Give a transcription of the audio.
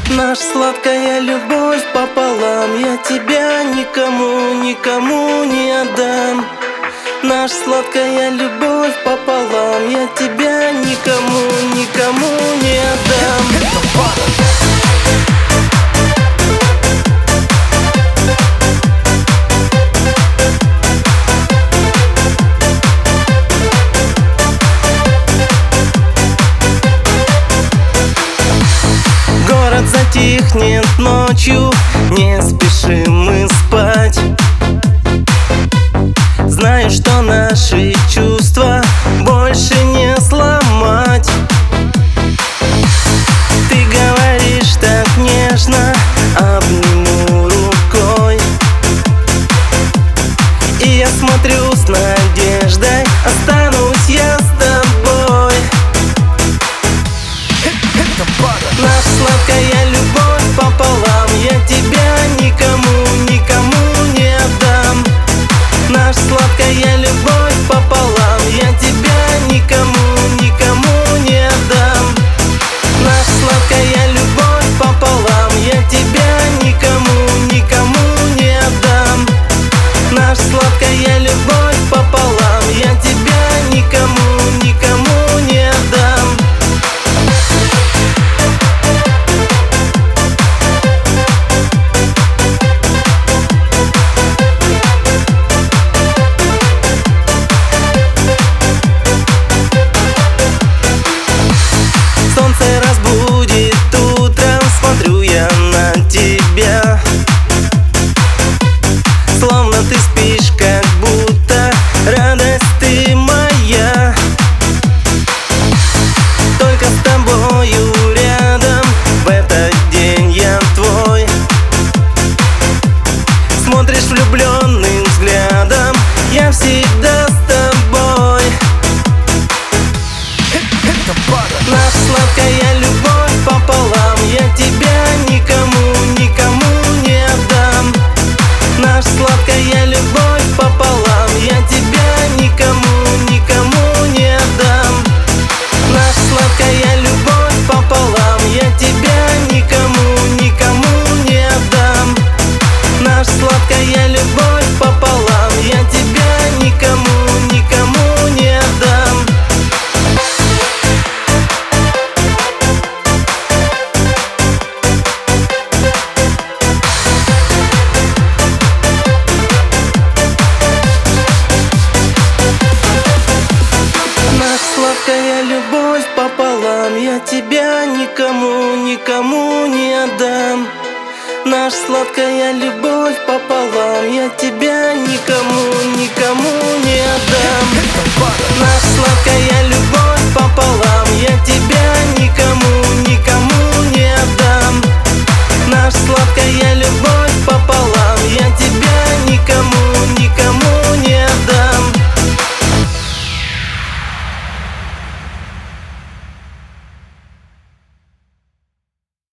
Наша сладкая любовь пополам, я тебя никому, никому не отдам. Наша сладкая любовь пополам, я тебя никому, никому не отдам. Город затихнет ночью, не спешим мы спать. Знаю, что наши чувства больше не сломать. Ты говоришь так нежно, обниму рукой, и я смотрю с надеждой, останусь я с тобой. Наша сладкая любовь пополам, я тебя никому, никому не отдам. Наша сладкая любовь пополам, я тебя никому, никому не отдам. Наша сладкая любовь пополам, я тебя никому, никому не отдам. Наша сладкая любовь пополам, я тебя никому, никому не отдам. Солнце разбудит утром, смотрю я на тебя, словно ты спишь, как будто радость ты моя. Только с тобою рядом, в этот день я твой. Смотришь влюбленным взглядом, я всегда с тобой. Наша сладкая любовь пополам, я тебя никому, никому не отдам. Наша сладкая любовь пополам, я тебя никому, никому не отдам. Наша сладкая любовь пополам, я тебя никому, никому не отдам. Наша сладкая любовь пополам, я тебя никому, никому не отдам. Сладкая любовь пополам, я тебя никому, никому не отдам. Наша сладкая любовь пополам,